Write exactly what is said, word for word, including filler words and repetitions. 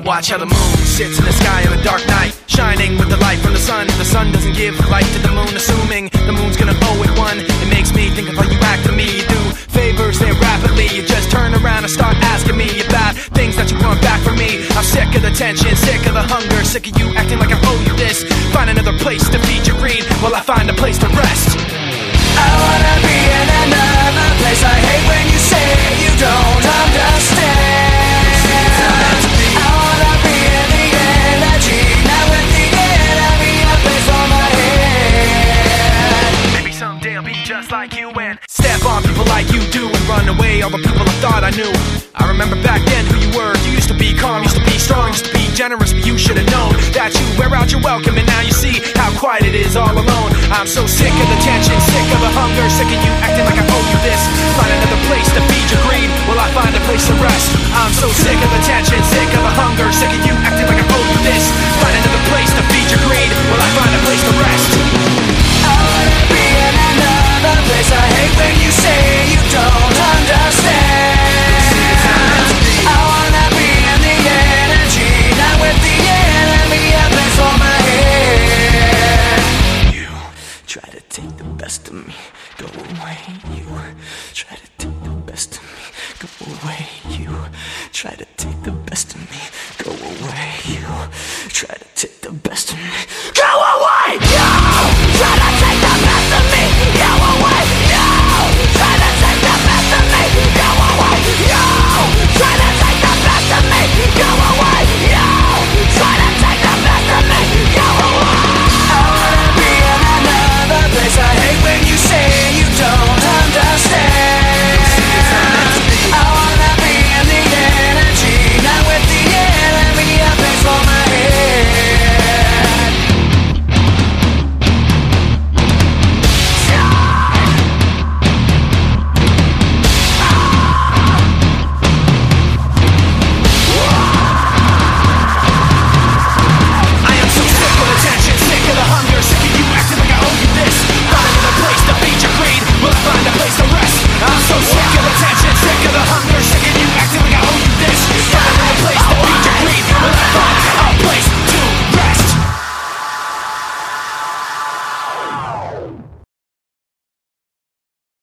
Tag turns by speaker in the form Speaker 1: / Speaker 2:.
Speaker 1: watch how the moon sits in the sky on a dark night, shining with the light from the sun. The sun doesn't give light to the moon, assuming the moon's gonna owe it one. It makes me think of how you act to me. You do favors there rapidly, you just turn around and start asking me about things that you want back from me. I'm sick of the tension, sick of the hunger, sick of you acting like I owe you this. Find another place to feed your greed while I find a place to rest.
Speaker 2: I wanna be in another place. I hate when you say you don't understand. I wanna be in the energy, not with the enemy, a place for my head.
Speaker 1: Maybe someday I'll be just like you and step on people like you do and run away all the people I thought I knew. I remember back then who you were. You used to be calm, used to be strong, used to be generous, but you should have known that you wear out your welcome, and now you see how quiet it is all alone. I'm so sick of the tension, sick of the hunger, sick of you acting like I owe you this. Find another place to feed your greed while I find a place to rest. I'm so sick of the tension, sick of the hunger, sick of you acting like I owe you this. Find another place to feed your greed while I find a place to rest.
Speaker 2: I wanna be in another place. I hate when you say you don't understand. I wanna be in the energy, not with the enemy, a place for my head. You try to take the best of me, go away. You try to take the best of me, go away. You try to take the best of me, go away. You try to